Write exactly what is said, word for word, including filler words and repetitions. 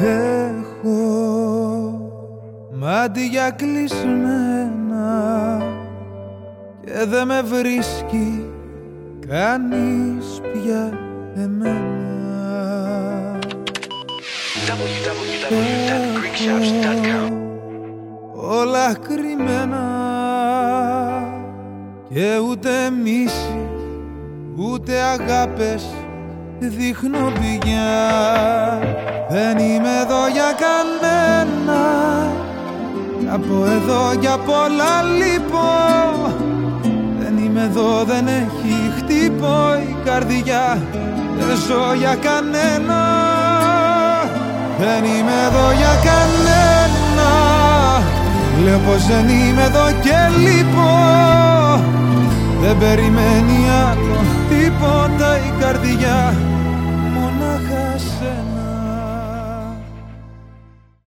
Έχω μάτια κλεισμένα και δε με βρίσκει κανείς πια εμένα. double-u double-u double-u τελεία greek shops τελεία com Όλα κρυμμένα και ούτε μίση ούτε αγάπες δείχνω πια. Δεν είμαι εδώ για κανένα, από εδώ για πολλά λείπω. Δεν είμαι εδώ, δεν έχει χτύπω η καρδιά, δεν ζω για κανένα. Δεν είμαι εδώ για κανένα, λέω πως δεν είμαι εδώ και λείπω. Δεν περιμένει άλλο τίποτα η καρδιά,